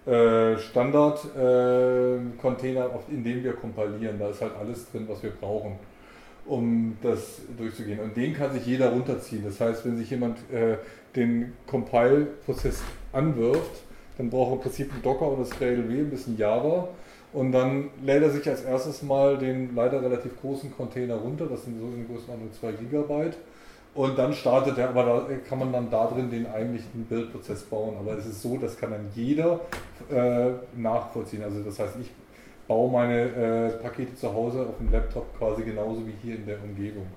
Standard-Container, in dem wir kompilieren. Da ist halt alles drin, was wir brauchen, um das durchzugehen. Und den kann sich jeder runterziehen. Das heißt, wenn sich jemand den Compile-Prozess anwirft, dann braucht er im Prinzip einen Docker und das Gradle-W, ein bisschen Java. Und dann lädt er sich als erstes mal den leider relativ großen Container runter, das sind so in Größenordnung 2 GB. Und dann startet er, aber da kann man dann da drin den eigentlichen Bildprozess bauen. Aber es ist so, das kann dann jeder nachvollziehen. Also das heißt, ich baue meine Pakete zu Hause auf dem Laptop quasi genauso wie hier in der Umgebung.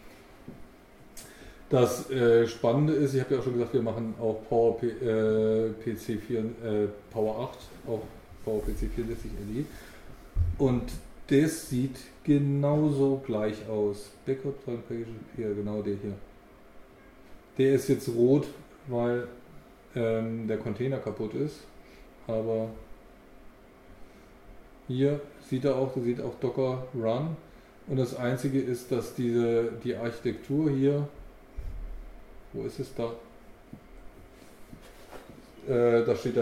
Das Spannende ist, ich habe ja auch schon gesagt, wir machen auch PowerPC 8, auch PowerPC 64 LE. Und das sieht genauso gleich aus. Backup hier, genau der hier. Der ist jetzt rot, weil der Container kaputt ist. Aber hier sieht er auch, Docker Run. Und das einzige ist, dass die Architektur hier, wo ist es da? Da steht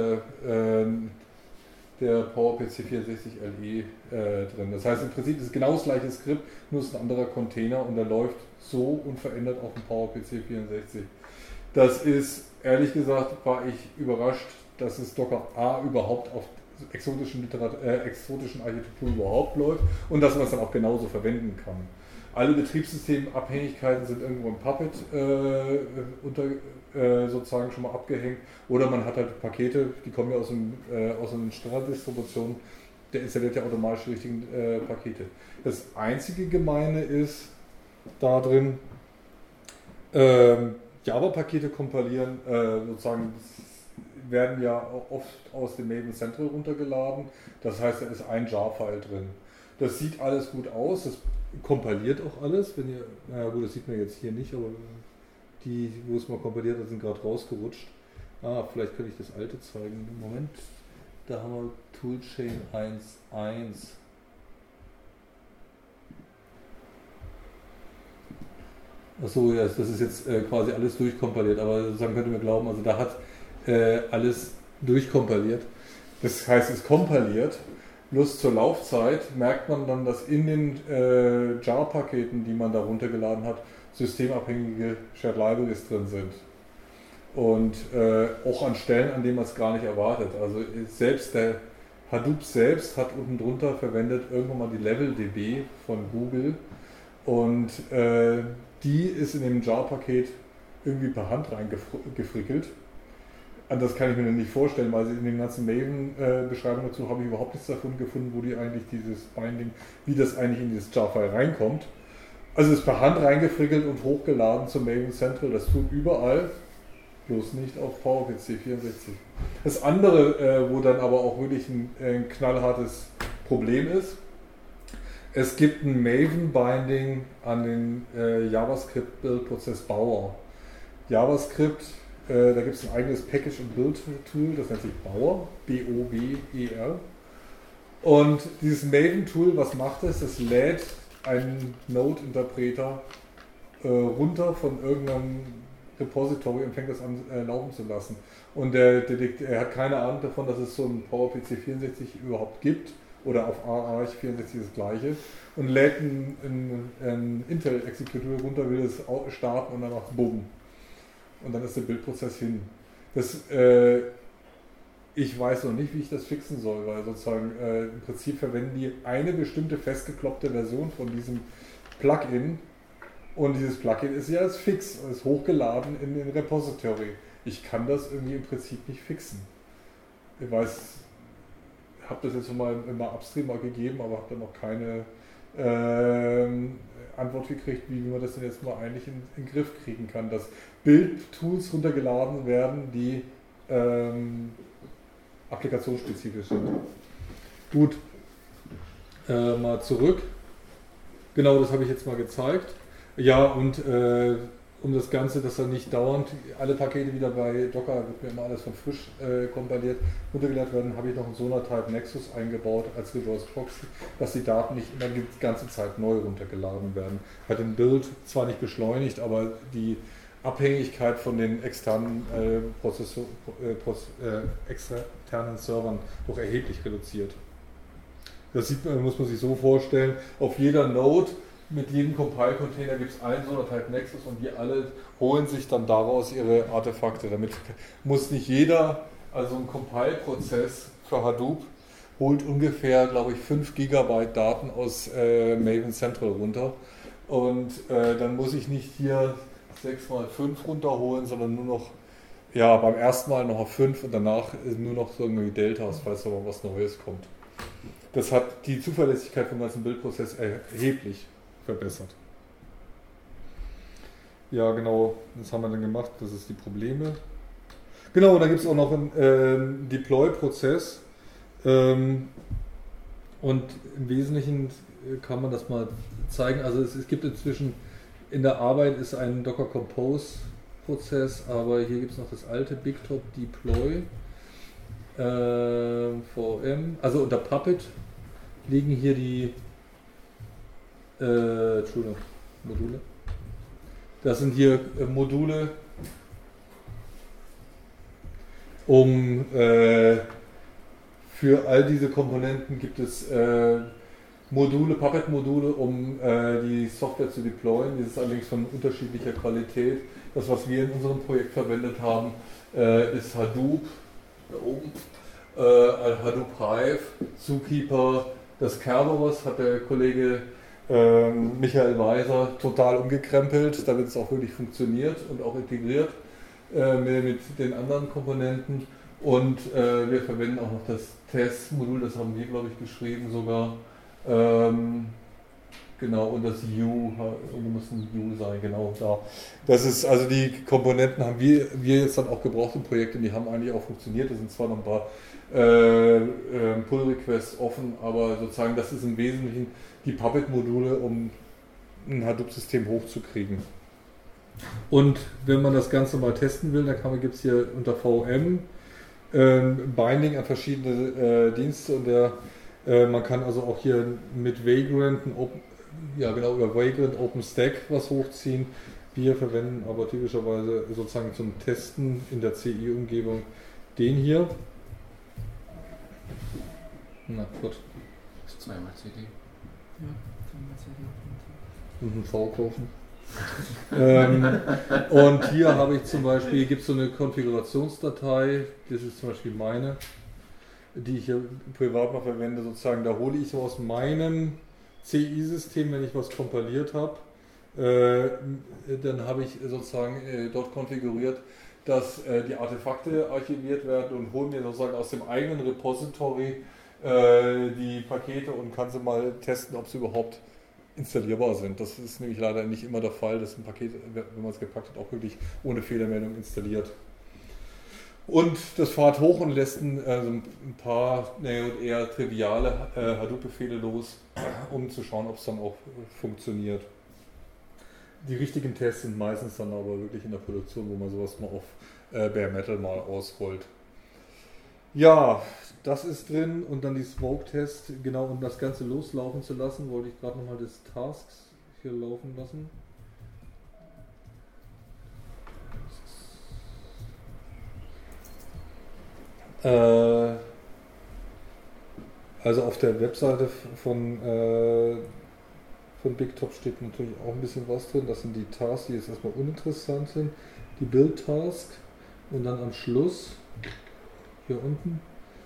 der PowerPC 64 LE drin. Das heißt, im Prinzip ist es genau das gleiche Skript, nur ist ein anderer Container und der läuft so unverändert auf dem PowerPC 64. Das ist, ehrlich gesagt, war ich überrascht, dass es Docker A überhaupt auf exotischen Architektur überhaupt läuft und dass man es dann auch genauso verwenden kann. Alle Betriebssystemabhängigkeiten sind irgendwo im Puppet sozusagen schon mal abgehängt oder man hat halt Pakete, die kommen ja aus einer Standarddistribution, der installiert ja automatisch die richtigen Pakete. Das einzige Gemeine ist da drin, Java-Pakete kompilieren, sozusagen werden ja oft aus dem Maven Central runtergeladen, das heißt, da ist ein Jar-File drin. Das sieht alles gut aus, das kompiliert auch alles, wenn ihr, naja gut, das sieht man jetzt hier nicht, aber die, wo es mal kompiliert hat, sind gerade rausgerutscht. Vielleicht könnte ich das alte zeigen. Moment, da haben wir Toolchain 1.1. Achso, ja, das ist jetzt quasi alles durchkompiliert, aber sozusagen könnt ihr mir glauben, also da hat alles durchkompiliert. Das heißt, es kompiliert. Bloß zur Laufzeit merkt man dann, dass in den Jar-Paketen, die man da runtergeladen hat, systemabhängige Shared Libraries drin sind. Und auch an Stellen, an denen man es gar nicht erwartet. Also selbst der Hadoop selbst hat unten drunter verwendet irgendwann mal die LevelDB von Google. Und die ist in dem Jar-Paket irgendwie per Hand reingefrickelt. Das kann ich mir nicht vorstellen, weil in den ganzen Maven-Beschreibungen dazu habe ich überhaupt nichts davon gefunden, wo die eigentlich dieses Binding, wie das eigentlich in dieses Jar-File reinkommt. Also es ist per Hand reingefrickelt und hochgeladen zum Maven Central. Das tut überall, bloß nicht auf PowerPC 64. Das andere, wo dann aber auch wirklich ein knallhartes Problem ist, es gibt ein Maven-Binding an den JavaScript-Build-Prozess Bower. JavaScript, da gibt es ein eigenes Package- und Build-Tool, das nennt sich Bower, B-O-W-E-R. Und dieses Maven-Tool, was macht es? Es lädt einen Node-Interpreter runter von irgendeinem Repository und fängt das an laufen zu lassen. Und er hat keine Ahnung davon, dass es so ein PowerPC 64 überhaupt gibt oder auf AArch 64 das gleiche und lädt ein Intel-Executor runter, will es starten und dann macht Bumm. Und dann ist der Bildprozess hin. Ich weiß noch nicht, wie ich das fixen soll, weil sozusagen im Prinzip verwenden die eine bestimmte festgekloppte Version von diesem Plugin und dieses Plugin ist ja als fix, ist hochgeladen in den Repository. Ich kann das irgendwie im Prinzip nicht fixen. Ich weiß, habe das jetzt mal upstream mal gegeben, aber habe dann noch keine Antwort gekriegt, wie man das denn jetzt mal eigentlich in den Griff kriegen kann, dass Bildtools runtergeladen werden, die applikationsspezifisch sind. Gut, mal zurück. Genau, das habe ich jetzt mal gezeigt. Ja, und um das Ganze, dass dann nicht dauernd alle Pakete wieder bei Docker, wird mir immer alles von frisch kompiliert, runtergeladen werden, habe ich noch einen Sonar-Type Nexus eingebaut als Reverse Proxy, dass die Daten nicht immer die ganze Zeit neu runtergeladen werden. Hat den Build zwar nicht beschleunigt, aber die Abhängigkeit von den externen externen Servern doch erheblich reduziert. Das muss man sich so vorstellen, auf jeder Node mit jedem Compile-Container gibt es einen Sonar-Type Nexus und die alle holen sich dann daraus ihre Artefakte. Damit muss nicht jeder, also ein Compile-Prozess für Hadoop holt ungefähr, glaube ich, 5 GB Daten aus Maven Central runter und dann muss ich nicht hier 6x5 runterholen, sondern nur noch, ja, beim ersten Mal noch auf 5 und danach nur noch so irgendwie Deltas, falls da mal was Neues kommt. Das hat die Zuverlässigkeit vom ganzen Bildprozess erheblich verbessert. Ja, genau, das haben wir dann gemacht, das ist die Probleme. Genau, da gibt es auch noch einen Deploy-Prozess und im Wesentlichen kann man das mal zeigen. Also es gibt inzwischen, in der Arbeit ist ein Docker Compose Prozess, aber hier gibt es noch das alte BigTop Deploy VM, also unter Puppet liegen hier die Module. Das sind hier Module, um für all diese Komponenten gibt es Module, Puppet-Module, um die Software zu deployen. Das ist allerdings von unterschiedlicher Qualität. Das, was wir in unserem Projekt verwendet haben, ist Hadoop, da oben, Hadoop Hive, Zookeeper, das Kerberos hat der Kollege Michael Weiser total umgekrempelt, damit es auch wirklich funktioniert und auch integriert mit den anderen Komponenten. Und wir verwenden auch noch das Testmodul, das haben wir, glaube ich, geschrieben sogar. Genau, und das U, muss ein U sein, genau da. Das ist, also die Komponenten haben wir jetzt dann auch gebraucht im Projekt und die haben eigentlich auch funktioniert. Da sind zwar noch ein paar Pull-Requests offen, aber sozusagen das ist im Wesentlichen die Puppet-Module, um ein Hadoop-System hochzukriegen. Und wenn man das Ganze mal testen will, dann gibt es hier unter VM Binding an verschiedene Dienste und man kann also auch hier mit Vagrant über Vagrant OpenStack was hochziehen. Wir verwenden aber typischerweise sozusagen zum Testen in der CI-Umgebung den hier. Na gut. Das ist zweimal CD. Ja, zweimal CD. Und ein V kaufen. Und hier habe ich zum Beispiel, gibt es so eine Konfigurationsdatei, das ist zum Beispiel meine, die ich hier privat mal verwende, sozusagen, da hole ich so aus meinem CI-System, wenn ich was kompiliert habe, dann habe ich sozusagen dort konfiguriert, dass die Artefakte archiviert werden und hole mir sozusagen aus dem eigenen Repository die Pakete und kann sie mal testen, ob sie überhaupt installierbar sind. Das ist nämlich leider nicht immer der Fall, dass ein Paket, wenn man es gepackt hat, auch wirklich ohne Fehlermeldung installiert. Und das fährt hoch und lässt ein paar eher triviale Hadoop-Befehle los, um zu schauen, ob es dann auch funktioniert. Die richtigen Tests sind meistens dann aber wirklich in der Produktion, wo man sowas mal auf Bare Metal mal ausrollt. Ja, das ist drin und dann die Smoke-Test, genau, um das Ganze loslaufen zu lassen, wollte ich gerade nochmal das Tasks hier laufen lassen. Also auf der Webseite von BigTop steht natürlich auch ein bisschen was drin. Das sind die Tasks, die jetzt erstmal uninteressant sind. Die Build-Task und dann am Schluss, hier unten,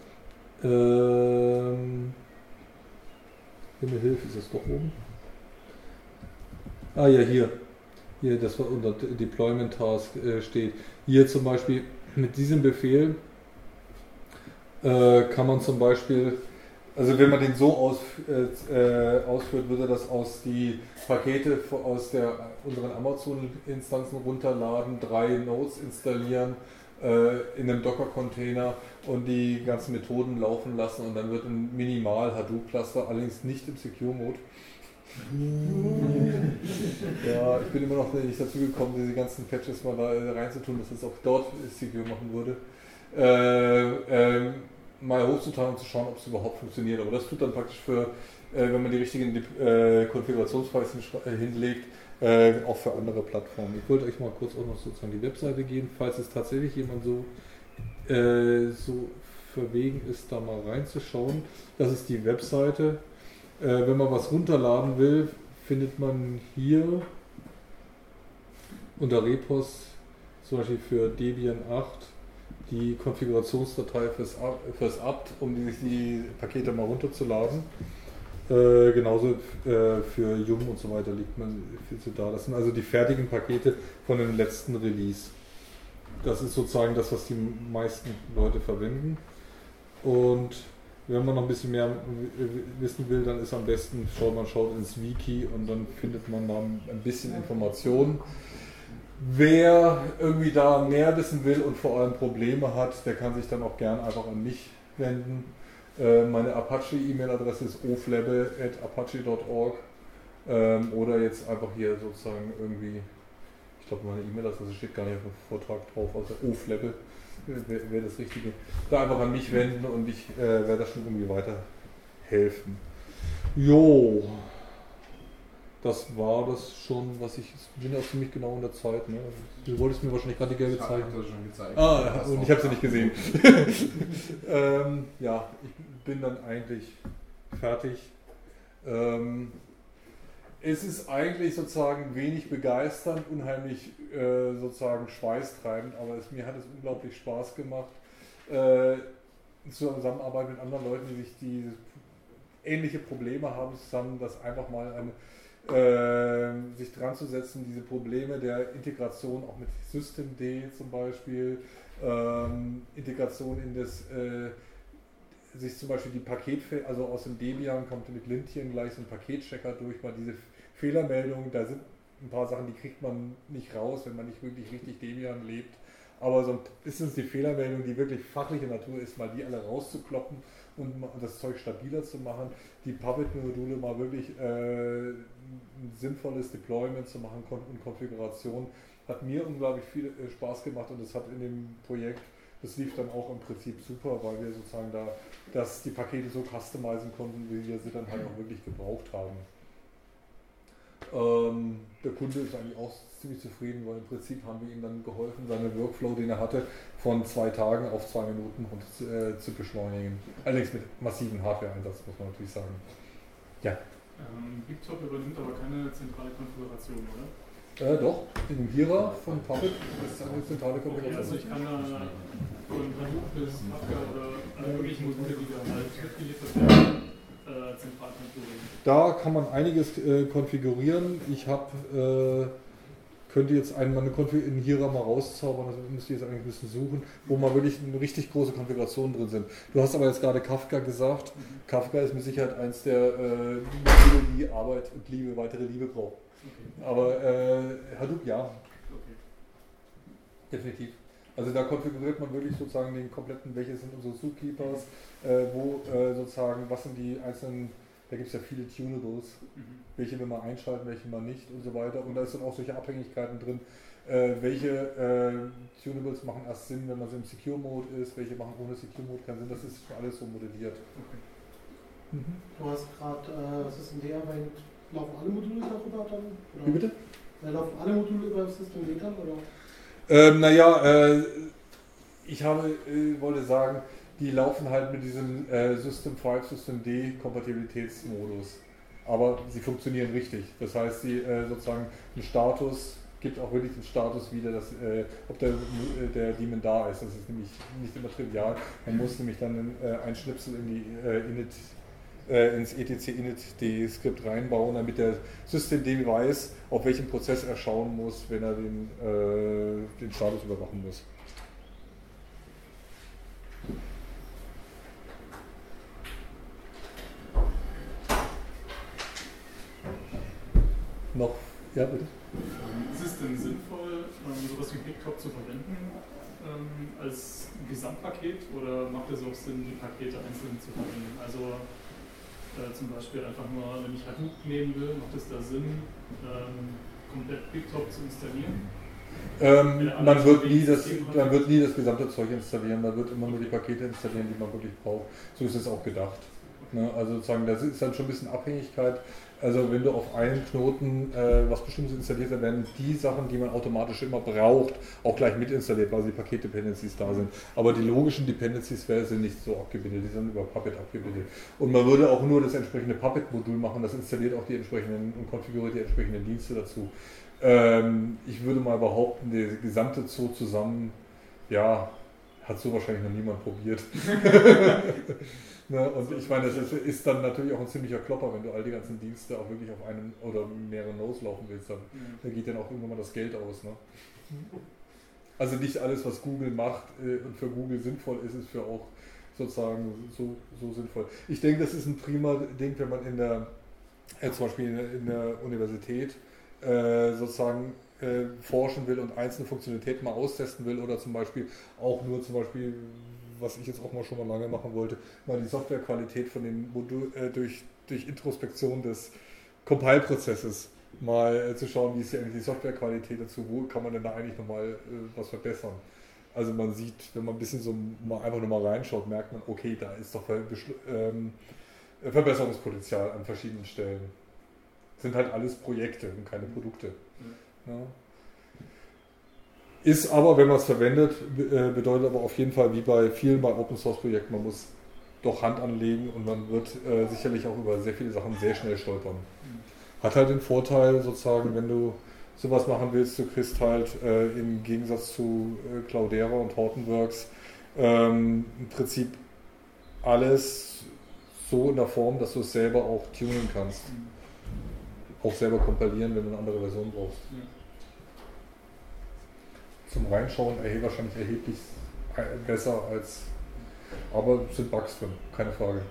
Himmel hilf, ist das doch oben? Ah ja, hier, das war unter Deployment Task steht. Hier zum Beispiel mit diesem Befehl kann man zum Beispiel, also wenn man den so ausführt, würde das aus die Pakete aus unseren Amazon-Instanzen runterladen, 3 Nodes installieren in einem Docker-Container und die ganzen Methoden laufen lassen und dann wird ein Minimal Hadoop-Cluster, allerdings nicht im Secure-Mode. Ja, ich bin immer noch nicht dazu gekommen, diese ganzen Patches mal da reinzutun, dass es auch dort Secure machen würde. Mal hochzuteilen und zu schauen, ob es überhaupt funktioniert. Aber das tut dann praktisch wenn man die richtigen Konfigurationsfiles hinlegt, auch für andere Plattformen. Ich wollte euch mal kurz auch noch sozusagen die Webseite geben, falls es tatsächlich jemand so verwegen ist, da mal reinzuschauen. Das ist die Webseite. Wenn man was runterladen will, findet man hier unter Repos zum Beispiel für Debian 8 die Konfigurationsdatei fürs apt, um die Pakete mal runterzuladen. Genauso für Yum und so weiter liegt man da. Das sind also die fertigen Pakete von dem letzten Release. Das ist sozusagen das, was die meisten Leute verwenden. Und wenn man noch ein bisschen mehr wissen will, dann ist am besten, schaut ins Wiki und dann findet man da ein bisschen Informationen. Wer irgendwie da mehr wissen will und vor allem Probleme hat, der kann sich dann auch gern einfach an mich wenden. Meine Apache-E-Mail-Adresse ist oflabel@apache.org oder jetzt einfach hier sozusagen irgendwie, ich glaube meine E-Mail-Adresse steht gar nicht auf dem Vortrag drauf, also oflabel wäre das Richtige. Da einfach an mich wenden und ich werde da schon irgendwie weiterhelfen. Jo, das war das schon, was ich bin ja auch ziemlich genau in der Zeit. Ne? Du wolltest mir wahrscheinlich gerade die gelbe zeigen. Ich habe schon gezeigt. Ah, und ich habe sie nicht gesehen. Ja, ich bin dann eigentlich fertig. Es ist eigentlich sozusagen wenig begeisternd, unheimlich sozusagen schweißtreibend, aber mir hat es unglaublich Spaß gemacht, Zusammenarbeit mit anderen Leuten, die ähnliche Probleme haben, zusammen das einfach mal sich dran zu setzen, diese Probleme der Integration auch mit Systemd zum Beispiel, Integration in das, sich zum Beispiel die Paketfehler, also aus dem Debian kommt mit Lintchen gleich so ein Paketchecker durch, mal diese Fehlermeldungen, da sind ein paar Sachen, die kriegt man nicht raus, wenn man nicht wirklich richtig Debian lebt, aber so ein bisschen die Fehlermeldung, die wirklich fachliche Natur ist, mal die alle rauszukloppen und das Zeug stabiler zu machen, die Puppet-Module mal wirklich ein sinnvolles Deployment zu machen und Konfiguration, hat mir unglaublich viel Spaß gemacht und das hat in dem Projekt, das lief dann auch im Prinzip super, weil wir sozusagen die Pakete so customizen konnten, wie wir sie dann halt auch wirklich gebraucht haben. Der Kunde ist eigentlich auch ziemlich zufrieden, weil im Prinzip haben wir ihm dann geholfen, seinen Workflow, den er hatte, von 2 Tagen auf 2 Minuten zu beschleunigen. Allerdings mit massiven Hardware-Einsatz, muss man natürlich sagen. Ja. BigTop übernimmt aber keine zentrale Konfiguration, oder? Doch, in dem Jira von Puppet ist eine zentrale Konfiguration. Okay, also ich kann da von Hadoop bis Kafka oder alle möglichen Module, die da halt mitgeliefert werden, zentral konfigurieren. Da kann man einiges konfigurieren. Ich könnte jetzt meine Konfiguration in Jira mal rauszaubern, also müsste ich jetzt eigentlich ein bisschen suchen, wo mal wirklich eine richtig große Konfiguration drin sind. Du hast aber jetzt gerade Kafka gesagt. Kafka ist mit Sicherheit eins der Module, die Arbeit und weitere Liebe braucht. Okay. Aber Hadoop ja. Okay. Definitiv. Also da konfiguriert man wirklich sozusagen den kompletten, welche sind unsere Zookeepers, sozusagen, was sind die einzelnen, da gibt es ja viele Tunables, welche will man einschalten, welche man nicht und so weiter. Und da sind auch solche Abhängigkeiten drin, welche Tunables machen erst Sinn, wenn man so im Secure-Mode ist, welche machen ohne Secure-Mode keinen Sinn, das ist schon alles so modelliert. Okay. Du hast gerade Systemd erwähnt, laufen alle Module darüber dann? Oder? Wie bitte? Laufen alle Module über Systemd dann? Oder? Ich wollte sagen, die laufen halt mit diesem System 5, System D Kompatibilitätsmodus. Aber sie funktionieren richtig. Das heißt, sie sozusagen einen Status, gibt auch wirklich den Status wieder, dass, ob der Daemon da ist. Das ist nämlich nicht immer trivial. Man muss nämlich dann ein Schnipsel in die ins etc-init-d-Skript reinbauen, damit der Systemd weiß, auf welchen Prozess er schauen muss, wenn er den Status überwachen muss. Noch? Ja, bitte. Ist es denn sinnvoll, sowas wie BigTop zu verwenden als Gesamtpaket oder macht es auch Sinn, die Pakete einzeln zu verwenden? Also zum Beispiel einfach nur, wenn ich Hadoop nehmen will, macht es da Sinn, komplett BigTop zu installieren? Man wird nie das gesamte Zeug installieren, man wird immer nur die Pakete installieren, die man wirklich braucht. So ist es auch gedacht. Ne? Also sozusagen, das ist dann schon ein bisschen Abhängigkeit. Also wenn du auf einen Knoten was Bestimmtes installiert, dann werden die Sachen, die man automatisch immer braucht, auch gleich mit installiert, weil die Paket-Dependencies da sind. Aber die logischen Dependencies sind nicht so abgebildet, die sind über Puppet abgebildet. Und man würde auch nur das entsprechende Puppet-Modul machen, das installiert auch die entsprechenden und konfiguriert die entsprechenden Dienste dazu. Ich würde mal behaupten, der gesamte Zoo zusammen, ja, hat so wahrscheinlich noch niemand probiert. Ne, und ich meine, das ist dann natürlich auch ein ziemlicher Klopper, wenn du all die ganzen Dienste auch wirklich auf einem oder mehreren Nodes laufen willst, dann da geht dann auch irgendwann mal das Geld aus. Ne? Also nicht alles, was Google macht und für Google sinnvoll ist, ist für auch sozusagen so sinnvoll. Ich denke, das ist ein prima Ding, wenn man zum Beispiel in der Universität sozusagen forschen will und einzelne Funktionalitäten mal austesten will oder zum Beispiel auch nur was ich jetzt auch mal schon mal lange machen wollte, mal die Softwarequalität von dem Modul durch Introspektion des Compile-Prozesses mal zu schauen, wie ist hier eigentlich die Softwarequalität dazu, wo kann man denn da eigentlich nochmal was verbessern. Also man sieht, wenn man ein bisschen so einfach nur mal reinschaut, merkt man, okay, da ist doch Verbesserungspotenzial an verschiedenen Stellen. Das sind halt alles Projekte und keine Produkte. Ja. Ist aber, wenn man es verwendet, bedeutet aber auf jeden Fall, wie bei vielen bei Open Source Projekten, man muss doch Hand anlegen und man wird sicherlich auch über sehr viele Sachen sehr schnell stolpern. Hat halt den Vorteil sozusagen, wenn du sowas machen willst, du kriegst halt im Gegensatz zu Cloudera und Hortonworks im Prinzip alles so in der Form, dass du es selber auch tunen kannst. Auch selber kompilieren, wenn du eine andere Version brauchst. Zum Reinschauen wahrscheinlich erheblich besser als, aber es sind Bugs drin, keine Frage.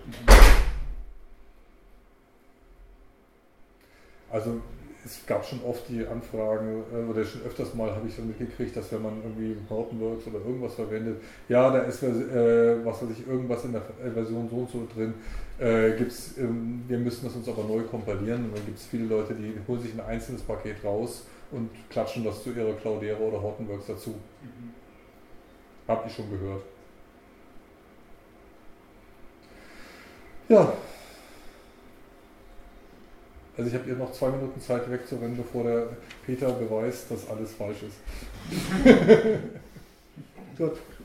Also es gab schon oft die Anfragen, oder schon öfters mal habe ich so mitgekriegt, dass wenn man irgendwie Hortonworks oder irgendwas verwendet, ja, da ist was weiß ich, irgendwas in der Version so und so drin, wir müssen das uns aber neu kompilieren und dann gibt es viele Leute, die holen sich ein einzelnes Paket raus und klatschen das zu ihrer Cloudera oder Hortonworks dazu. Hab ich schon gehört. Ja. Also ich habe ihr noch 2 Minuten Zeit wegzurennen, bevor der Peter beweist, dass alles falsch ist. Gut.